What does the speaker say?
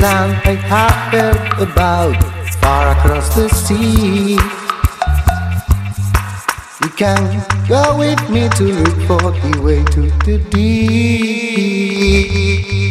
land I have heard about, far across the sea. You can go with me to look for the way to the deep.